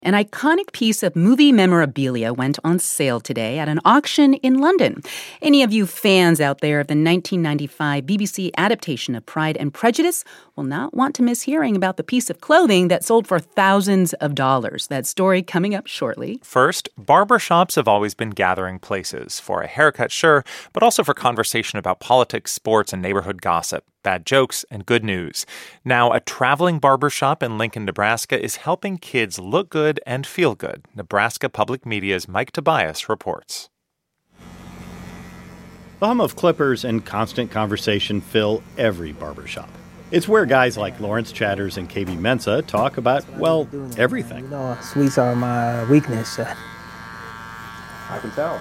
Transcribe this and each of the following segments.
An iconic piece of movie memorabilia went on sale today at an auction in London. Any of you fans out there of the 1995 BBC adaptation of Pride and Prejudice will not want to miss hearing about the piece of clothing that sold for thousands of dollars. That story coming up shortly. First, barbershops have always been gathering places for a haircut, sure, but also for conversation about politics, sports, and neighborhood gossip. Bad jokes, and good news. Now, a traveling barbershop in Lincoln, Nebraska is helping kids look good and feel good. Nebraska Public Media's Mike Tobias reports. The hum of clippers and constant conversation fill every barbershop. It's where guys like Lawrence Chatters and KB Mensa talk about, well, everything. You know, sweets are my weakness. I can tell.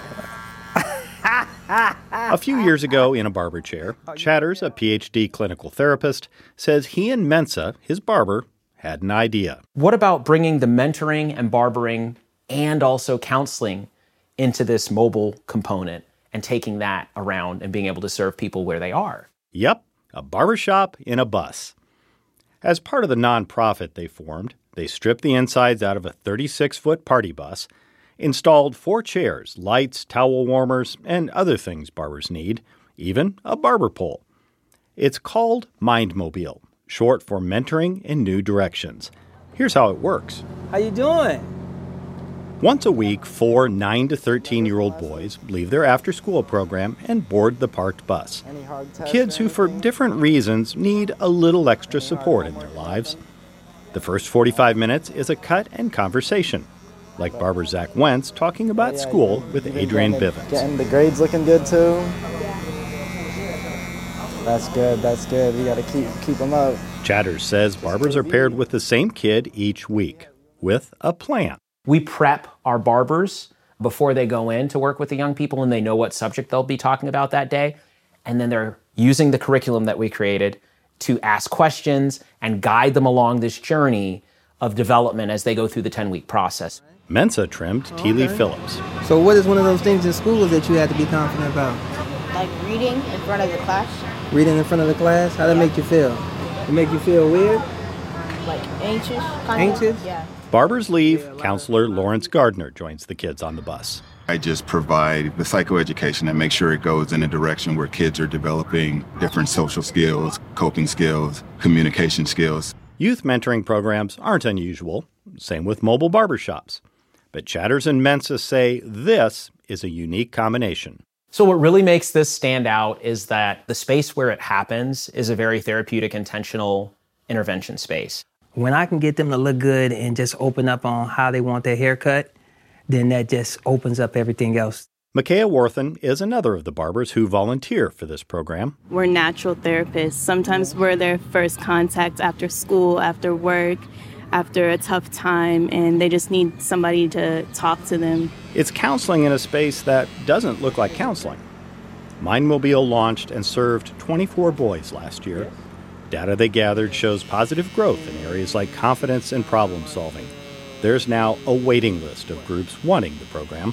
A few years ago in a barber chair, Chatters, a PhD clinical therapist, says he and Mensa, his barber, had an idea. What about bringing the mentoring and barbering and also counseling into this mobile component and taking that around and being able to serve people where they are? Yep, a barbershop in a bus. As part of the nonprofit they formed, they stripped the insides out of a 36-foot party bus, installed 4 chairs, lights, towel warmers, and other things barbers need, even a barber pole. It's called Mindmobile, short for Mentoring in New Directions. Here's how it works. How you doing? Once a week, 4 9 to 13-year-old boys leave their after-school program and board the parked bus. Kids who, for different reasons, need a little extra support in their lives. The first 45 minutes is a cut and conversation, like barber Zach Wentz talking about school with Adrian Bivens. Getting the grades looking good, too. That's good. We got to keep them up. Chatters says barbers are paired with the same kid each week, with a plan. We prep our barbers before they go in to work with the young people, and they know what subject they'll be talking about that day. And then they're using the curriculum that we created to ask questions and guide them along this journey of development as they go through the 10-week process. Mensa trimmed Teely Phillips. So what is one of those things in school that you had to be confident about? Like reading in front of the class. Reading in front of the class? How did that make you feel? It make you feel weird? Like anxious? Anxious? Yeah. Barbers leave. Counselor Lawrence Gardner joins the kids on the bus. I just provide the psychoeducation and make sure it goes in a direction where kids are developing different social skills, coping skills, communication skills. Youth mentoring programs aren't unusual. Same with mobile barbershops. But Chatters and Mensa say this is a unique combination. So what really makes this stand out is that the space where it happens is a very therapeutic, intentional intervention space. When I can get them to look good and just open up on how they want their haircut, then that just opens up everything else. Micaiah Worthen is another of the barbers who volunteer for this program. We're natural therapists. Sometimes we're their first contact after school, after work, after a tough time, and they just need somebody to talk to them. It's counseling in a space that doesn't look like counseling. Mindmobile launched and served 24 boys last year. Data they gathered shows positive growth in areas like confidence and problem solving. There's now a waiting list of groups wanting the program.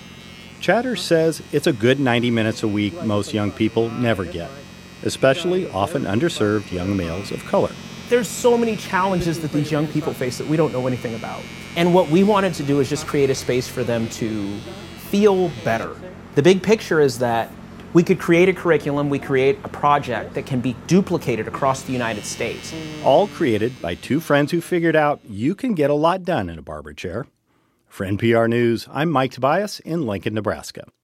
Chatters says it's a good 90 minutes a week most young people never get, especially often underserved young males of color. There's so many challenges that these young people face that we don't know anything about. And what we wanted to do is just create a space for them to feel better. The big picture is that we could create a curriculum, we create a project that can be duplicated across the United States. All created by 2 friends who figured out you can get a lot done in a barber chair. For NPR News, I'm Mike Tobias in Lincoln, Nebraska.